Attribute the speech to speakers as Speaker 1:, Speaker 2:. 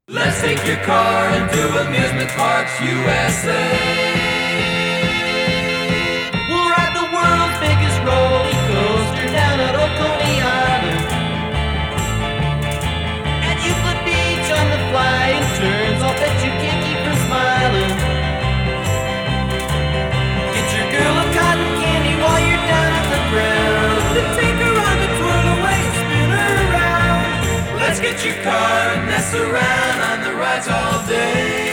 Speaker 1: Let's take your car and do Amusement Parks USA.
Speaker 2: We'll ride the world's biggest roller coaster down at Oconee Island. At Euclid Beach on the flying turns, I'll bet you can't keep from smiling. Get your girl a cotton candy while you're down at the ground, and take her on the twirl away, spin her around.
Speaker 1: Let's get your car and mess around on the rides all day.